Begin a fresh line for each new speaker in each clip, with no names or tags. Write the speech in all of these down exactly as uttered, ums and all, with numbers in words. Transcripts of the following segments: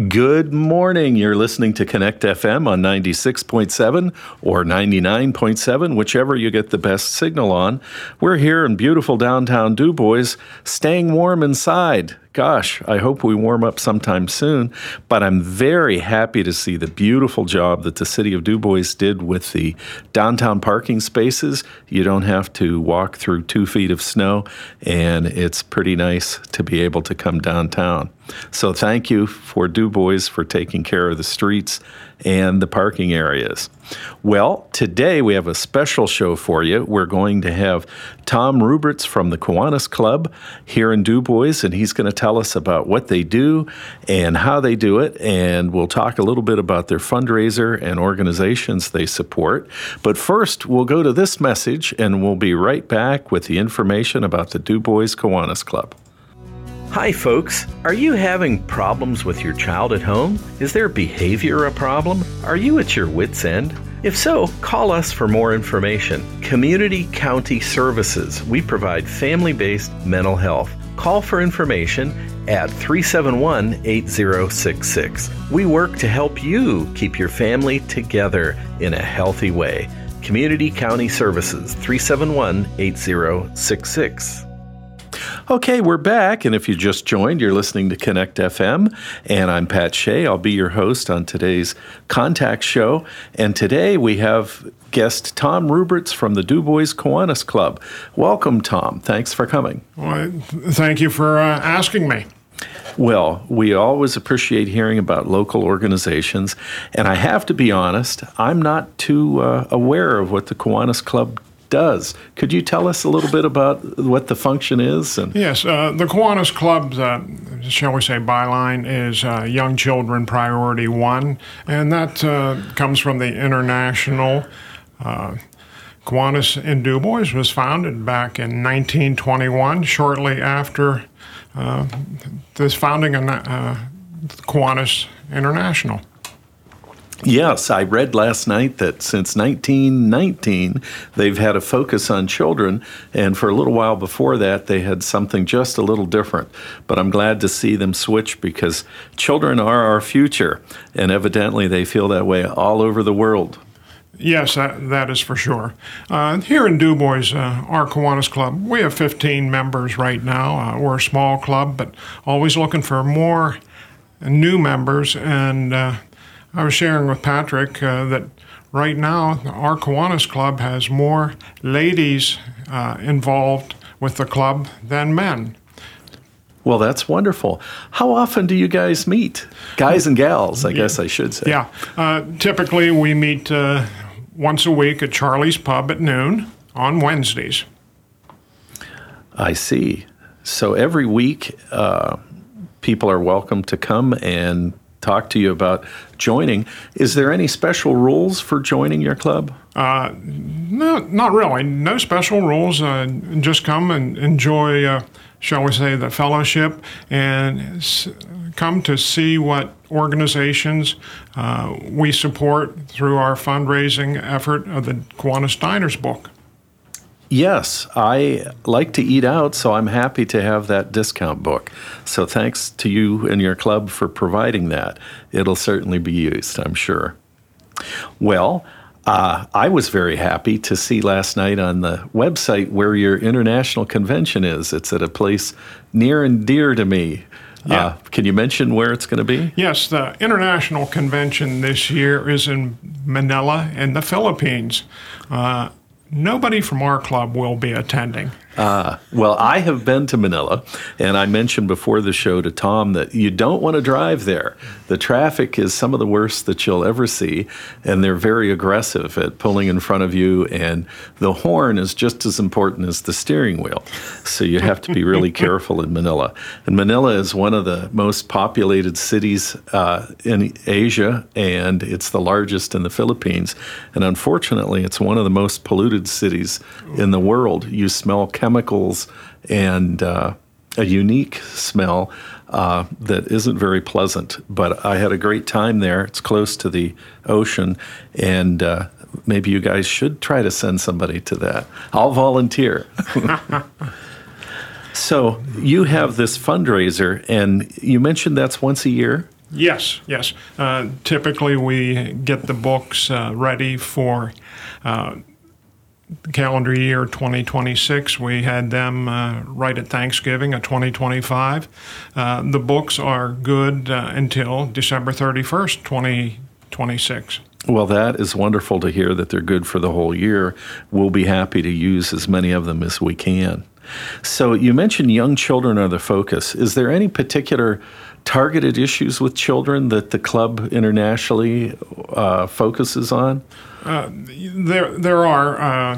Good morning. You're listening to Connect F M on ninety-six point seven or ninety-nine point seven, whichever you get the best signal on. We're here in beautiful downtown DuBois, staying warm inside. Gosh, I hope we warm up sometime soon, but I'm very happy to see the beautiful job that the city of DuBois did with the downtown parking spaces. You don't have to walk through two feet of snow, and it's pretty nice to be able to come downtown. So thank you for DuBois for taking care of the streets and the parking areas. Well, today we have a special show for you. We're going to have Tom Ruberts from the Kiwanis Club here in DuBois, and he's going to tell us about what they do and how they do it, and we'll talk a little bit about their fundraiser and organizations they support. But first, we'll go to this message, and we'll be right back with the information about the DuBois Kiwanis Club. Hi folks, are you having problems with your child at home? Is their behavior a problem? Are you at your wit's end? If so, call us for more information. Community County Services. We provide family-based mental health. Call for information at three seven one, eight zero six six. We work to help you keep your family together in a healthy way. Community County Services, three seven one, eight zero six six. Okay, we're back, and if you just joined, you're listening to Connect F M, and I'm Pat Shea. I'll be your host on today's Contact Show, and today we have guest Tom Ruberts from the DuBois Kiwanis Club. Welcome, Tom. Thanks for coming.
Well, thank you for uh, asking me.
Well, we always appreciate hearing about local organizations, and I have to be honest, I'm not too uh, aware of what the Kiwanis Club does. Could you tell us a little bit about what the function is? And
Yes, uh, the Kiwanis Club's, uh, shall we say, byline is uh, Young Children Priority One, and that uh, comes from the international. Uh, Kiwanis in DuBois was founded back in nineteen twenty-one, shortly after uh, this founding of uh, Kiwanis International.
Yes, I read last night that since nineteen nineteen, they've had a focus on children, and for a little while before that, they had something just a little different. But I'm glad to see them switch because children are our future, and evidently they feel that way all over the world.
Yes, that, that is for sure. Uh, here in DuBois, uh, our Kiwanis Club, we have fifteen members right now. Uh, we're a small club, but always looking for more new members, and uh, I was sharing with Patrick uh, that right now our Kiwanis Club has more ladies uh, involved with the club than men.
Well, that's wonderful. How often do you guys meet? Guys and gals, I guess I should say.
Yeah. Uh, typically, we meet uh, once a week at Charlie's Pub at noon on Wednesdays.
I see. So every week, uh, people are welcome to come and talk to you about joining. Is there any special rules for joining your club?
Uh, no, not really. No special rules. Uh, just come and enjoy, uh, shall we say, the fellowship, and s- come to see what organizations uh, we support through our fundraising effort of the Kiwanis Diners book.
Yes, I like to eat out, so I'm happy to have that discount book. So thanks to you and your club for providing that. It'll certainly be used, I'm sure. Well, uh, I was very happy to see last night on the website where your international convention is. It's at a place near and dear to me.
Yeah.
Uh, can you mention where it's going to be?
Yes, the international convention this year is in Manila in the Philippines. Uh, Nobody from our club will be attending.
Uh, well, I have been to Manila, and I mentioned before the show to Tom that you don't want to drive there. The traffic is some of the worst that you'll ever see, and they're very aggressive at pulling in front of you, and the horn is just as important as the steering wheel. So you have to be really careful in Manila. And Manila is one of the most populated cities uh, in Asia, and it's the largest in the Philippines. And unfortunately, it's one of the most polluted cities in the world. You smell chemicals and uh, a unique smell uh, that isn't very pleasant. But I had a great time there. It's close to the ocean, and uh, maybe you guys should try to send somebody to that. I'll volunteer. So you have this fundraiser, and you mentioned that's once a year?
Yes, yes. Uh, typically, we get the books uh, ready for uh, calendar year twenty twenty-six. We had them uh, right at Thanksgiving of twenty twenty-five. Uh, the books are good uh, until December thirty-first, twenty twenty-six.
Well, that is wonderful to hear that they're good for the whole year. We'll be happy to use as many of them as we can. So you mentioned young children are the focus. Is there any particular targeted issues with children that the club internationally uh, focuses on?
Uh, there, there are uh,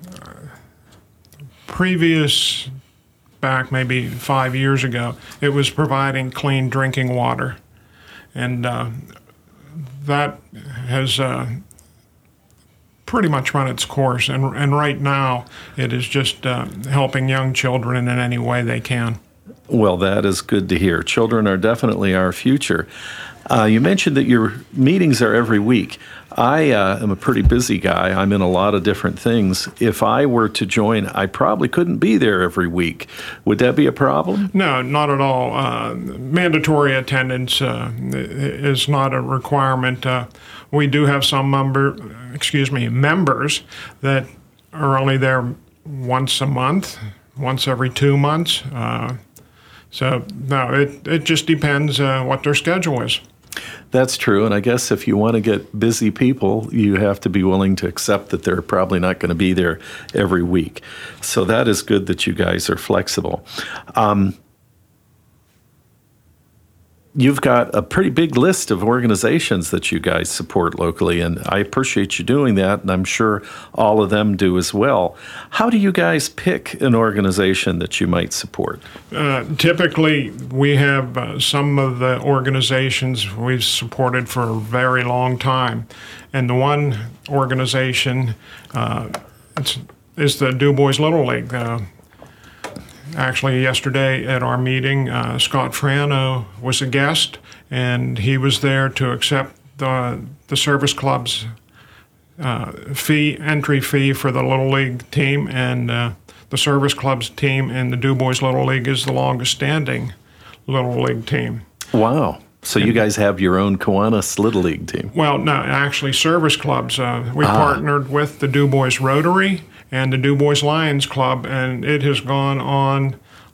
previous, back maybe five years ago, it was providing clean drinking water, and uh, that has uh, pretty much run its course. And and right now, it is just uh, helping young children in any way they can.
Well, that is good to hear. Children are definitely our future. Uh, you mentioned that your meetings are every week. I uh, am a pretty busy guy. I'm in a lot of different things. If I were to join, I probably couldn't be there every week. Would that be a problem?
No, not at all. Uh, mandatory attendance uh, is not a requirement. Uh, we do have some member, excuse me, members that are only there once a month, once every two months. Uh, so no, it it just depends uh, what their schedule is.
That's true, and I guess if you want to get busy people, you have to be willing to accept that they're probably not going to be there every week. So that is good that you guys are flexible. Um, You've got a pretty big list of organizations that you guys support locally, and I appreciate you doing that, and I'm sure all of them do as well. How do you guys pick an organization that you might support?
Uh, typically, we have uh, some of the organizations we've supported for a very long time, and the one organization uh, is the Du Bois Little League. Uh, Actually, yesterday at our meeting, uh, Scott Frano was a guest, and he was there to accept the, the service club's uh, fee, entry fee for the Little League team, and uh, the service club's team in the Du Bois Little League is the longest standing Little League team.
Wow. So you guys have your own Kiwanis Little League team?
Well, no, actually service clubs. Uh, we ah. partnered with the Du Bois Rotary and the Du Bois Lions Club, and it has gone on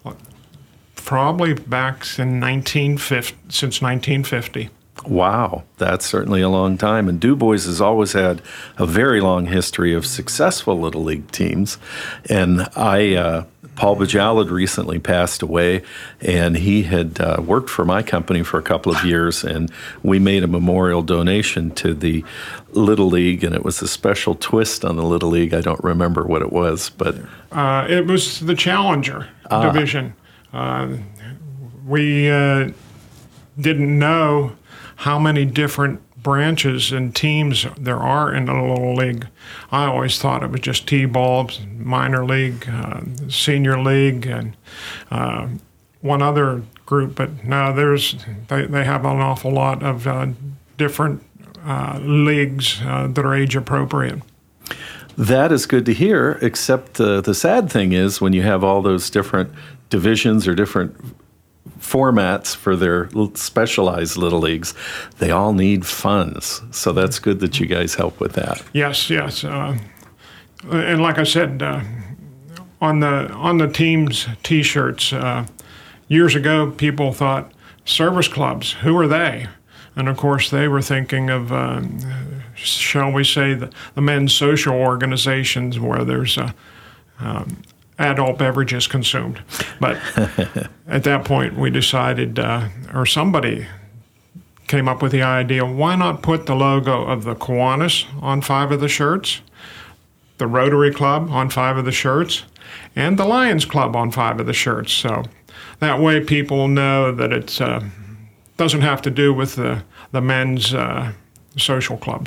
probably back in nineteen fifty, since nineteen fifty.
Wow, that's certainly a long time. And Du Bois has always had a very long history of successful Little League teams. And I, uh, Paul Bajalad recently passed away, and he had uh, worked for my company for a couple of years, and we made a memorial donation to the Little League, and it was a special twist on the Little League. I don't remember what it was, but...
Uh, it was the Challenger ah. division. Uh, we uh, didn't know how many different branches and teams there are in the Little League. I always thought it was just T-ball, minor league, uh, senior league, and uh, one other group. But no, there's they, they have an awful lot of uh, different uh, leagues uh, that are age appropriate.
That is good to hear, except uh, the sad thing is when you have all those different divisions or different formats for their specialized little leagues, they all need funds. So that's good that you guys help with that.
Yes, yes. Uh, and like I said, uh, on the on the team's T-shirts, uh, years ago, people thought, service clubs, who are they? And of course, they were thinking of, uh, shall we say, the, the men's social organizations where there's a um, adult beverages consumed. But at that point, we decided, uh, or somebody came up with the idea, why not put the logo of the Kiwanis on five of the shirts, the Rotary Club on five of the shirts, and the Lions Club on five of the shirts. So that way people know that it uh, doesn't have to do with the, the men's uh, social clubs.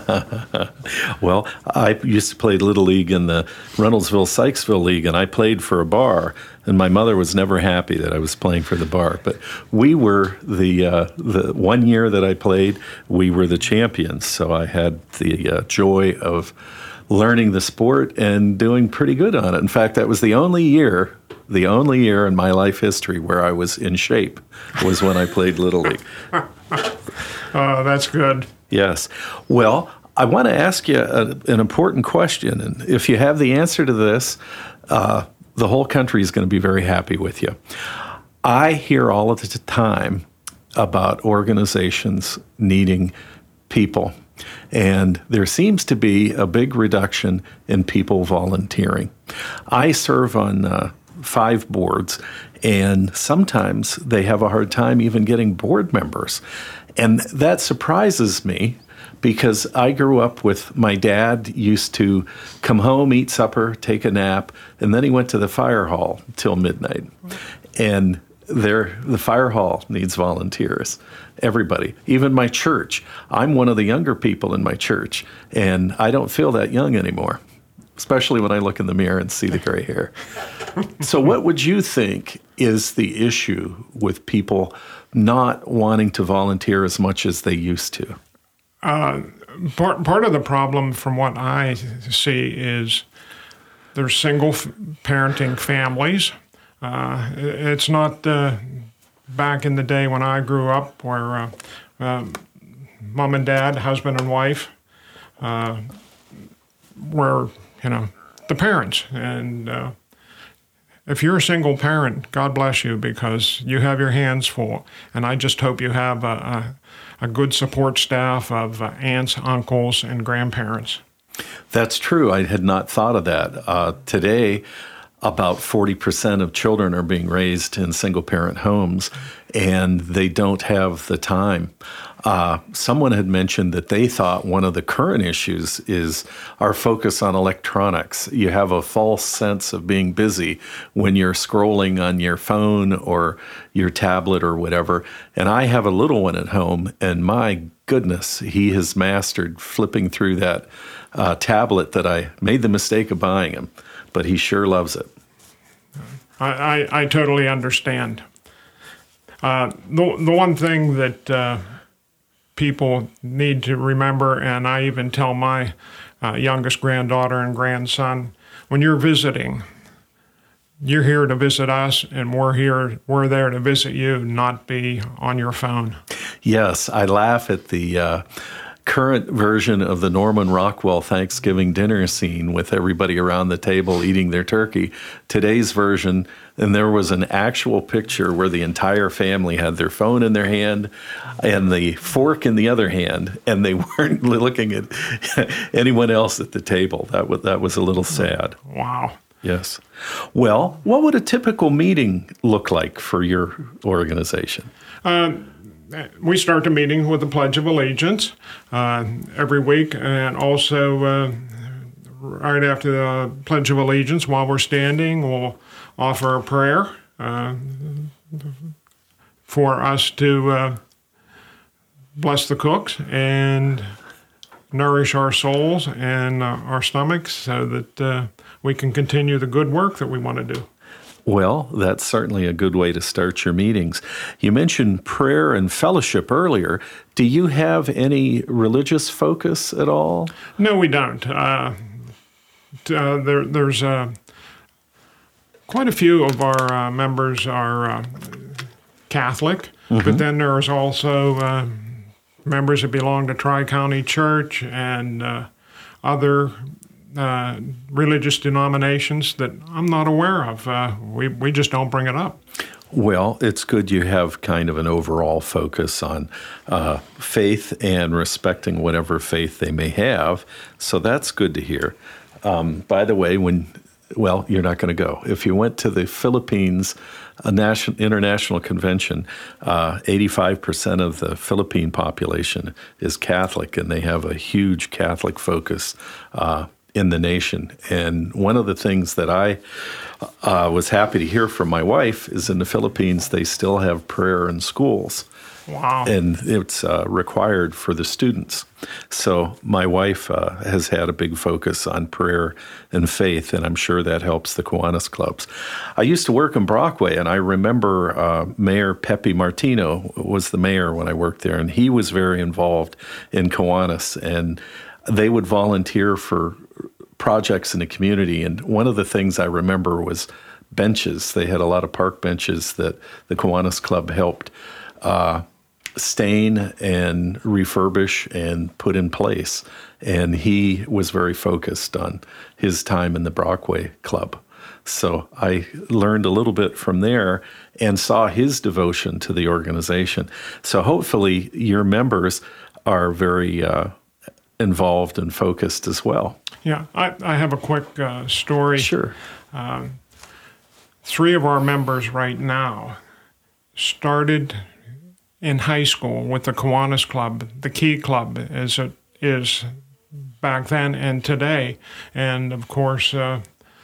Well, I used to play Little League in the Reynoldsville-Sykesville League, and I played for a bar, and my mother was never happy that I was playing for the bar. But we were the uh, the one year that I played, we were the champions, so I had the uh, joy of learning the sport and doing pretty good on it. In fact, that was the only year The only year in my life history where I was in shape was when I played Little League.
Uh, that's good.
Yes. Well, I want to ask you a, an important question. And if you have the answer to this, uh, the whole country is going to be very happy with you. I hear all of the time about organizations needing people. And there seems to be a big reduction in people volunteering. I serve on uh, five boards, and sometimes they have a hard time even getting board members. And that surprises me because I grew up with my dad used to come home, eat supper, take a nap, and then he went to the fire hall till midnight. And there, the fire hall needs volunteers. Everybody, even my church. I'm one of the younger people in my church, and I don't feel that young anymore, especially when I look in the mirror and see the gray hair. So what would you think is the issue with people not wanting to volunteer as much as they used to?
Uh, part, part of the problem, from what I see, is there's single f- parenting families. Uh, it's not uh, back in the day when I grew up where uh, uh, mom and dad, husband and wife, uh, were, you know, the parents. And uh, if you're a single parent, God bless you, because you have your hands full. And I just hope you have a, a, a good support staff of uh, aunts, uncles, and grandparents.
That's true. I had not thought of that. Uh, today, about forty percent of children are being raised in single-parent homes, and they don't have the time. Uh, someone had mentioned that they thought one of the current issues is our focus on electronics. You have a false sense of being busy when you're scrolling on your phone or your tablet or whatever. And I have a little one at home, and my goodness, he has mastered flipping through that uh, tablet that I made the mistake of buying him, but he sure loves it.
I, I, I totally understand. Uh, the, the one thing that uh, people need to remember, and I even tell my uh, youngest granddaughter and grandson, when you're visiting, you're here to visit us, and we're here, we're there to visit you, not be on your phone.
Yes, I laugh at the uh, current version of the Norman Rockwell Thanksgiving dinner scene with everybody around the table eating their turkey. Today's version, and there was an actual picture where the entire family had their phone in their hand and the fork in the other hand, and they weren't looking at anyone else at the table. That was, that was a little sad.
Wow.
Yes. Well, what would a typical meeting look like for your organization?
Uh, we start the meeting with the Pledge of Allegiance uh, every week, and also uh, right after the Pledge of Allegiance, while we're standing, we'll offer a prayer uh, for us to uh, bless the cooks and nourish our souls and uh, our stomachs so that uh, we can continue the good work that we want to do.
Well, that's certainly a good way to start your meetings. You mentioned prayer and fellowship earlier. Do you have any religious focus at all?
No, we don't. Uh, uh, there, there's uh, quite a few of our uh, members are uh, Catholic, mm-hmm. but then there's also uh, members that belong to Tri-County Church and uh, other Uh, religious denominations that I'm not aware of. Uh, we we just don't bring it up.
Well, it's good you have kind of an overall focus on uh, faith and respecting whatever faith they may have. So that's good to hear. Um, by the way, when well, you're not going to go. If you went to the Philippines a national international convention, uh, eighty-five percent of the Philippine population is Catholic, and they have a huge Catholic focus Uh, in the nation. And one of the things that I uh, was happy to hear from my wife is in the Philippines, they still have prayer in schools.
Wow.
And it's uh, required for the students. So my wife uh, has had a big focus on prayer and faith, and I'm sure that helps the Kiwanis clubs. I used to work in Brockway, and I remember uh, Mayor Pepe Martino was the mayor when I worked there, and he was very involved in Kiwanis, and they would volunteer for projects in the community. And one of the things I remember was benches. They had a lot of park benches that the Kiwanis Club helped uh, stain and refurbish and put in place. And he was very focused on his time in the Brockway Club. So I learned a little bit from there and saw his devotion to the organization. So hopefully your members are very uh, involved and focused as well.
Yeah, I, I have a quick uh, story.
Sure.
Um, three of our members right now started in high school with the Kiwanis Club, the Key Club as it is back then and today. And of course, uh,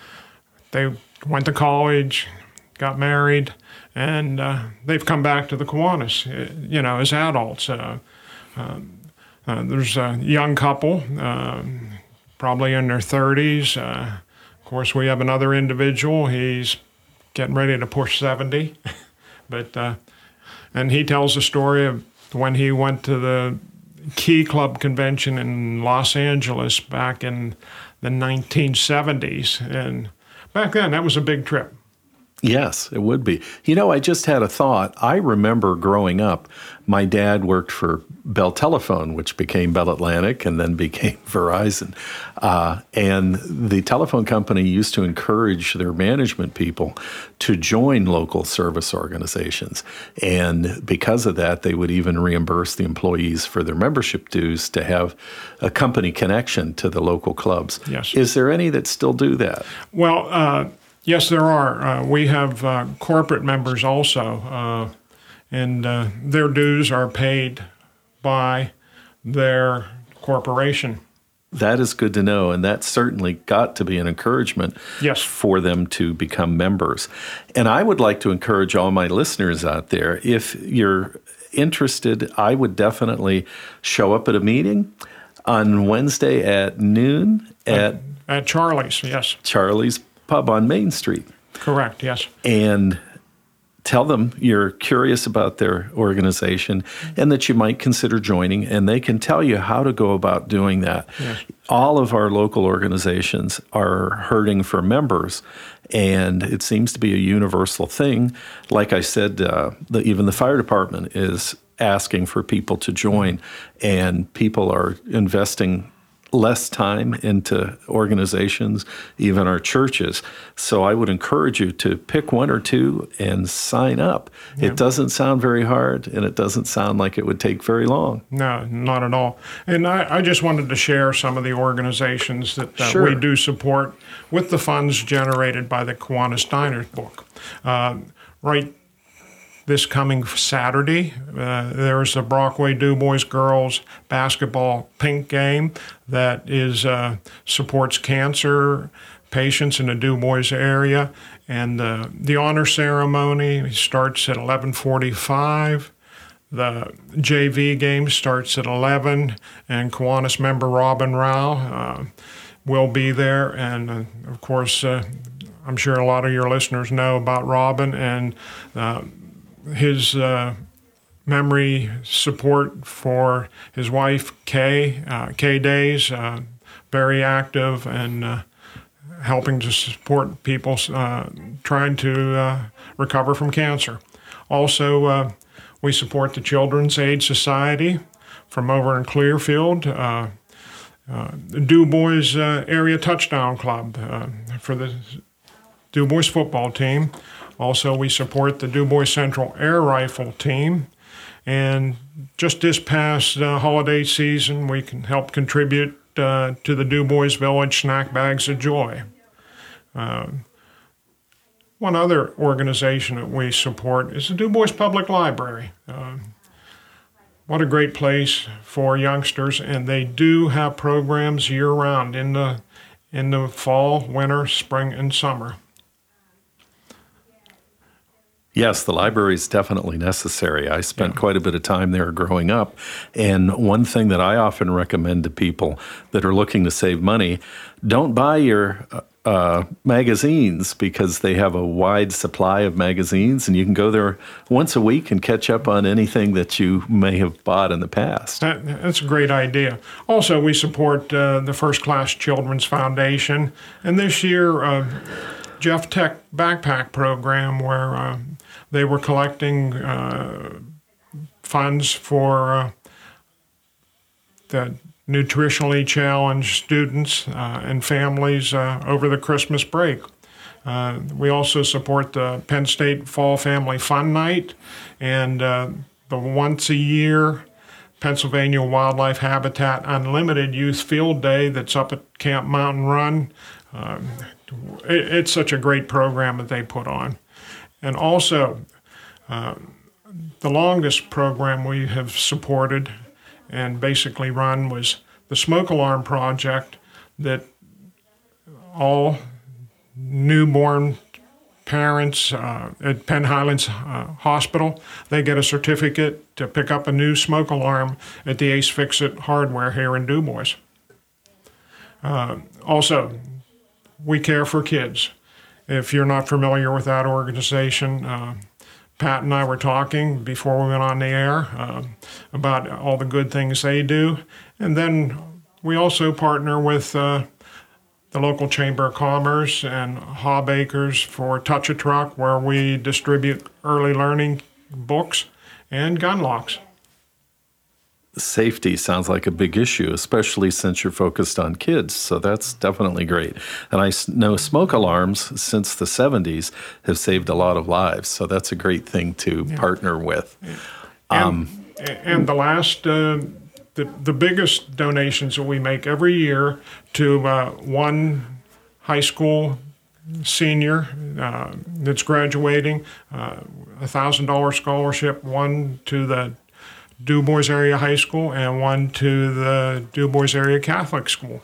they went to college, got married, and uh, they've come back to the Kiwanis, you know, as adults. Uh, um, uh, there's a young couple, uh, probably in their thirties. Uh, of course, we have another individual. He's getting ready to push seventy, but uh, and he tells the story of when he went to the Key Club convention in Los Angeles back in the nineteen seventies, and back then, that was a big trip.
Yes, it would be. You know, I just had a thought. I remember growing up, my dad worked for Bell Telephone, which became Bell Atlantic and then became Verizon. Uh, and the telephone company used to encourage their management people to join local service organizations. And because of that, they would even reimburse the employees for their membership dues to have a company connection to the local clubs.
Yes.
Is there any that still do that?
Well, uh, yes, there are. Uh, we have uh, corporate members also, uh, and uh, their dues are paid by their corporation.
That is good to know, and that certainly got to be an encouragement
yes.
for them to become members. And I would like to encourage all my listeners out there, if you're interested, I would definitely show up at a meeting on Wednesday at noon at,
at, at Charlie's, yes.
Charlie's Pub on Main Street.
Correct, yes.
And tell them you're curious about their organization and that you might consider joining, and they can tell you how to go about doing that.
Yes.
All of our local organizations are hurting for members, and it seems to be a universal thing. Like I said, uh, the, even the fire department is asking for people to join, and people are investing less time into organizations, even our churches. So I would encourage you to pick one or two and sign up. Yeah. It doesn't sound very hard, and it doesn't sound like it would take very long.
No, not at all. And I, I just wanted to share some of the organizations that uh,
sure.
we do support with the funds generated by the Kiwanis Diners book. Uh, right This coming Saturday, uh, there's the Brockway DuBois girls basketball pink game that is uh, supports cancer patients in the DuBois area, and uh, the honor ceremony starts at eleven forty-five. The J V game starts at eleven, and Kiwanis member Robin Rao uh, will be there, and uh, of course, uh, I'm sure a lot of your listeners know about Robin and. Uh, His uh, memory support for his wife, Kay, uh, Kay Days, uh, very active and uh, helping to support people uh, trying to uh, recover from cancer. Also, uh, we support the Children's Aid Society from over in Clearfield, uh, uh, the DuBois uh, Area Touchdown Club uh, for the DuBois football team. Also, we support the DuBois Central Air Rifle team. And just this past uh, holiday season, we can help contribute uh, to the DuBois Village Snack Bags of Joy. Uh, one other organization that we support is the DuBois Public Library. Uh, what a great place for youngsters, and they do have programs year-round in the, in the fall, winter, spring, and summer.
Yes, the library is definitely necessary. I spent yeah. quite a bit of time there growing up. And one thing that I often recommend to people that are looking to save money, don't buy your uh, magazines, because they have a wide supply of magazines, and you can go there once a week and catch up on anything that you may have bought in the past.
That, that's a great idea. Also, we support uh, the First Class Children's Foundation. And this year, uh, Jeff Tech backpack program where uh, they were collecting uh, funds for uh, the nutritionally challenged students uh, and families uh, over the Christmas break. Uh, we also support the Penn State Fall Family Fun Night and uh, the once a year Pennsylvania Wildlife Habitat Unlimited Youth Field Day that's up at Camp Mountain Run. Uh, it, it's such a great program that they put on. And also, uh, the longest program we have supported and basically run was the Smoke Alarm Project, that all newborn parents uh, at Penn Highlands uh, Hospital, they get a certificate to pick up a new smoke alarm at the Ace Fix-It Hardware here in DuBois. Uh, also, We Care for Kids. If you're not familiar with that organization, uh, Pat and I were talking before we went on the air uh, about all the good things they do. And then we also partner with uh, the local Chamber of Commerce and Hawbakers for Touch a Truck, where we distribute early learning books and gun locks.
Safety sounds like a big issue, especially since you're focused on kids, so that's definitely great. And I know smoke alarms since the seventies have saved a lot of lives, so that's a great thing to yeah. partner with.
And,
um,
and the last, uh, the, the biggest donations that we make every year to uh, one high school senior uh, that's graduating, uh, a one thousand dollars scholarship, one to the DuBois Area High School and one to the DuBois Area Catholic School.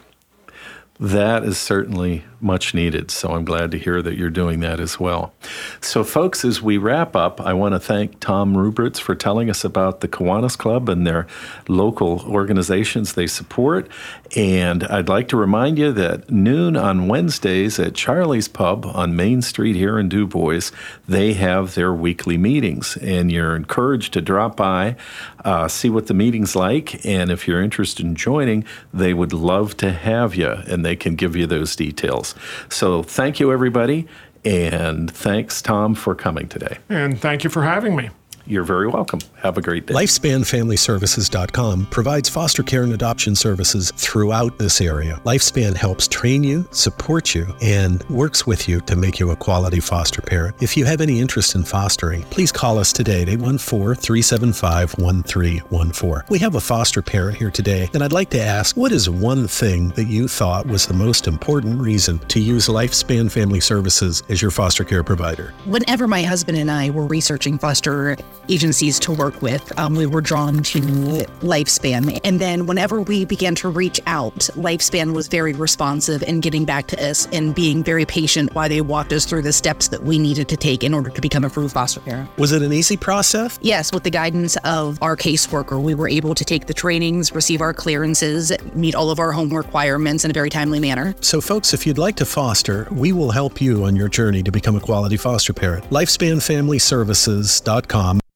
That is certainly much needed, so I'm glad to hear that you're doing that as well. So, folks, as we wrap up, I want to thank Tom Rubritz for telling us about the Kiwanis Club and their local organizations they support. And I'd like to remind you that noon on Wednesdays at Charlie's Pub on Main Street here in DuBois, they have their weekly meetings, and you're encouraged to drop by, uh, see what the meeting's like, and if you're interested in joining, they would love to have you, and they can give you those details. So thank you, everybody, and thanks, Tom, for coming today.
And thank you for having me.
You're very welcome. Have a great day.
Lifespan Family Services dot com provides foster care and adoption services throughout this area. Lifespan helps train you, support you, and works with you to make you a quality foster parent. If you have any interest in fostering, please call us today at eight one four, three seven five, one three one four. We have a foster parent here today, and I'd like to ask, what is one thing that you thought was the most important reason to use Lifespan Family Services as your foster care provider?
Whenever my husband and I were researching foster agencies to work with, um, we were drawn to Lifespan. And then whenever we began to reach out, Lifespan was very responsive in getting back to us and being very patient while they walked us through the steps that we needed to take in order to become a approved foster parent.
Was it an easy process?
Yes, with the guidance of our caseworker, we were able to take the trainings, receive our clearances, meet all of our home requirements in a very timely manner.
So folks, if you'd like to foster, we will help you on your journey to become a quality foster parent. Lifespan Family Services dot com